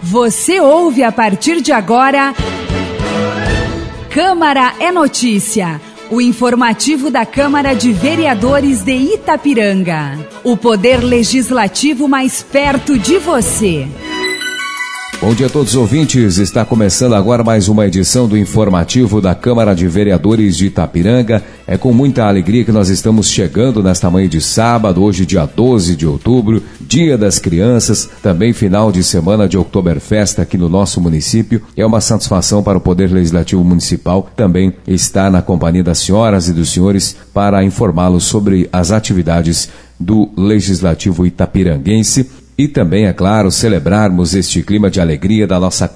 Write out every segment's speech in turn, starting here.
Você ouve a partir de agora Câmara é Notícia, o informativo da Câmara de Vereadores de Itapiranga. O poder legislativo mais perto de você. Bom dia a todos os ouvintes, está começando agora mais uma edição do informativo da Câmara de Vereadores de Itapiranga. É com muita alegria que nós estamos chegando nesta manhã de sábado, hoje dia 12 de outubro, Dia das Crianças, também final de semana de Oktoberfest aqui no nosso município. É uma satisfação para o Poder Legislativo Municipal também estar na companhia das senhoras e dos senhores para informá-los sobre as atividades do Legislativo itapiranguense. E também, é claro, celebrarmos este clima de alegria da nossa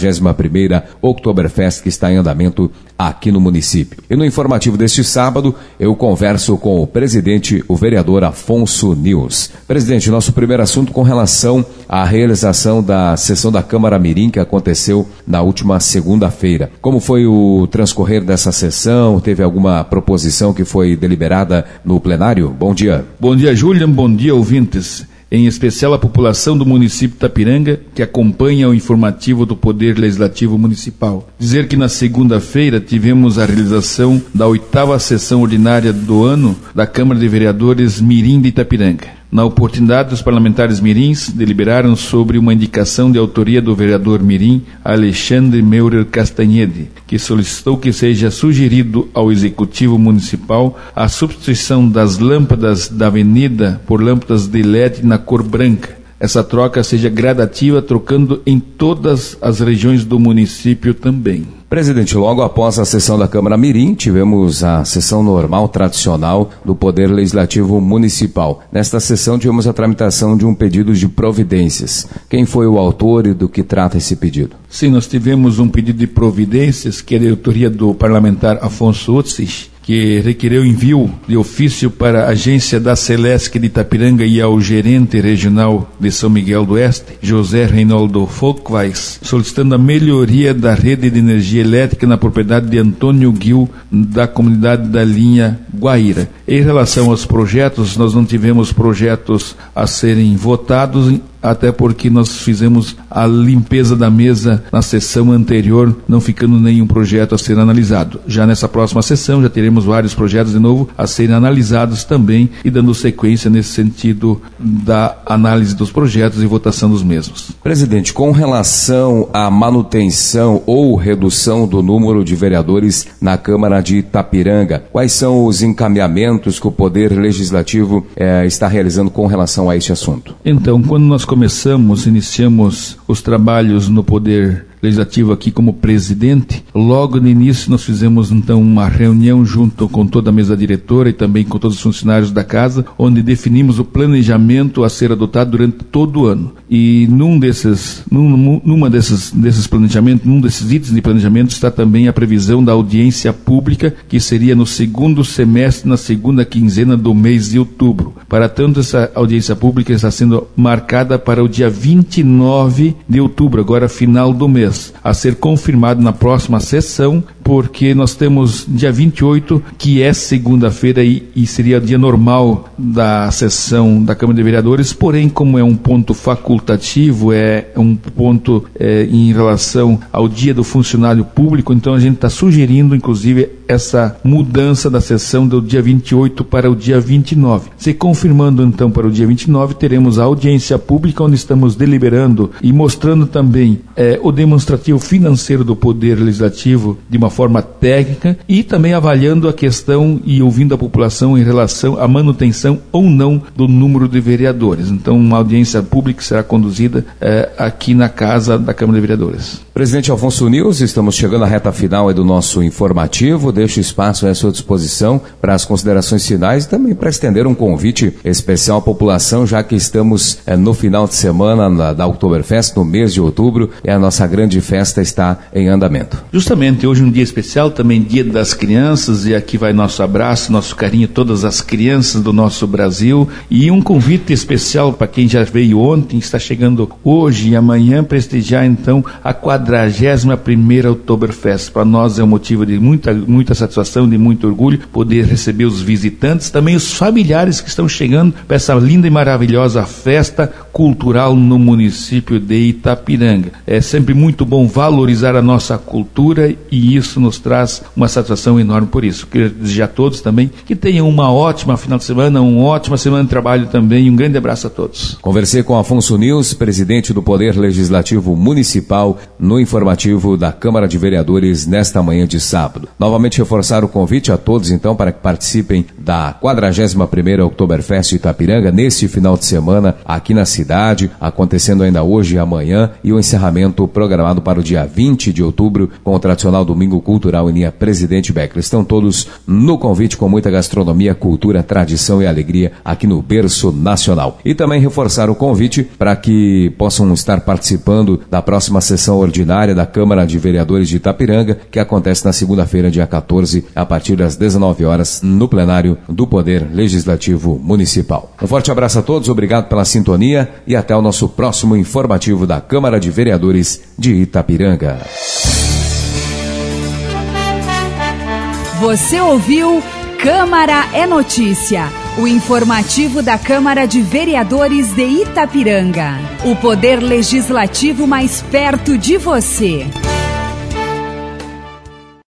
41ª Oktoberfest que está em andamento aqui no município. E no informativo deste sábado, eu converso com o presidente, o vereador Afonso Nils. Presidente, nosso primeiro assunto com relação à realização da sessão da Câmara Mirim que aconteceu na última segunda-feira. Como foi o transcorrer dessa sessão? Teve alguma proposição que foi deliberada no plenário? Bom dia. Bom dia, Julian. Bom dia, ouvintes. Em especial a população do município de Itapiranga, que acompanha o informativo do Poder Legislativo Municipal. Dizer que na segunda-feira tivemos a realização da 8ª sessão ordinária do ano da Câmara de Vereadores Mirim de Itapiranga. Na oportunidade, os parlamentares mirins deliberaram sobre uma indicação de autoria do vereador mirim Alexandre Meurer Castanhede, que solicitou que seja sugerido ao Executivo Municipal a substituição das lâmpadas da avenida por lâmpadas de LED na cor branca. Essa troca seja gradativa, trocando em todas as regiões do município também. Presidente, logo após a sessão da Câmara Mirim, tivemos a sessão normal, tradicional, do Poder Legislativo Municipal. Nesta sessão tivemos a tramitação de um pedido de providências. Quem foi o autor e do que trata esse pedido? Sim, nós tivemos um pedido de providências, que é de autoria do parlamentar Afonso Utzich, que requereu envio de ofício para a agência da Celesc de Itapiranga e ao gerente regional de São Miguel do Oeste, José Reinaldo Folkweis, solicitando a melhoria da rede de energia elétrica na propriedade de Antônio Gil, da comunidade da linha Guaíra. Em relação aos projetos, nós não tivemos projetos a serem votados, até porque nós fizemos a limpeza da mesa na sessão anterior, não ficando nenhum projeto a ser analisado. Já nessa próxima sessão, já teremos vários projetos de novo a serem analisados também e dando sequência nesse sentido da análise dos projetos e votação dos mesmos. Presidente, com relação à manutenção ou redução do número de vereadores na Câmara de Itapiranga, quais são os encaminhamentos que o Poder Legislativo está realizando com relação a este assunto? Então, quando nós iniciamos os trabalhos no Poder Legislativo aqui como presidente, logo no início nós fizemos então uma reunião junto com toda a mesa diretora e também com todos os funcionários da casa, onde definimos o planejamento a ser adotado durante todo o ano. E num desses planejamentos, num desses itens de planejamento está também a previsão da audiência pública, que seria no segundo semestre, na segunda quinzena do mês de outubro. Para tanto, essa audiência pública está sendo marcada para o dia 29 de outubro, agora final do mês, a ser confirmado na próxima sessão, porque nós temos dia 28, que é segunda-feira e seria dia normal da sessão da Câmara de Vereadores, porém, como é um ponto facultativo, é um ponto em relação ao dia do funcionário público, então a gente está sugerindo, inclusive, essa mudança da sessão do dia 28 para o dia 29. Se confirmando, então, para o dia 29, teremos a audiência pública, onde estamos deliberando e mostrando também o demonstrativo financeiro do Poder Legislativo de uma forma técnica e também avaliando a questão e ouvindo a população em relação à manutenção ou não do número de vereadores. Então, uma audiência pública será conduzida aqui na Casa da Câmara de Vereadores. Presidente Afonso Nils, estamos chegando à reta final do nosso informativo. Deixo espaço à sua disposição para as considerações finais e também para estender um convite especial à população, já que estamos no final de semana da Oktoberfest, no mês de outubro, e a nossa grande festa está em andamento. Justamente, hoje um dia especial, também Dia das Crianças, e aqui vai nosso abraço, nosso carinho a todas as crianças do nosso Brasil, e um convite especial para quem já veio ontem, está chegando hoje e amanhã, prestigiar então a 41ª Oktoberfest. Para nós é um motivo de muita satisfação, de muito orgulho, poder receber os visitantes, também os familiares que estão chegando para essa linda e maravilhosa festa cultural no município de Itapiranga. É sempre muito bom valorizar a nossa cultura e isso nos traz uma satisfação enorme por isso. Queria desejar a todos também que tenham uma ótima final de semana, uma ótima semana de trabalho também. Um grande abraço a todos. Conversei com Afonso Nils, presidente do Poder Legislativo Municipal, no informativo da Câmara de Vereadores nesta manhã de sábado. Novamente reforçar o convite a todos, então, para que participem da 41ª Oktoberfest Itapiranga neste final de semana aqui na cidade, acontecendo ainda hoje e amanhã, e o encerramento programado para o dia 20 de outubro com o tradicional Domingo Cultural em linha Presidente Becker. Estão todos no convite com muita gastronomia, cultura, tradição e alegria aqui no Berço Nacional. E também reforçar o convite para que possam estar participando da próxima sessão ordinária da Câmara de Vereadores de Itapiranga, que acontece na segunda-feira, dia 14, a partir das 19 horas, no plenário do Poder Legislativo Municipal. Um forte abraço a todos, obrigado pela sintonia e até o nosso próximo informativo da Câmara de Vereadores de Itapiranga. Você ouviu Câmara é Notícia, o informativo da Câmara de Vereadores de Itapiranga. O poder legislativo mais perto de você.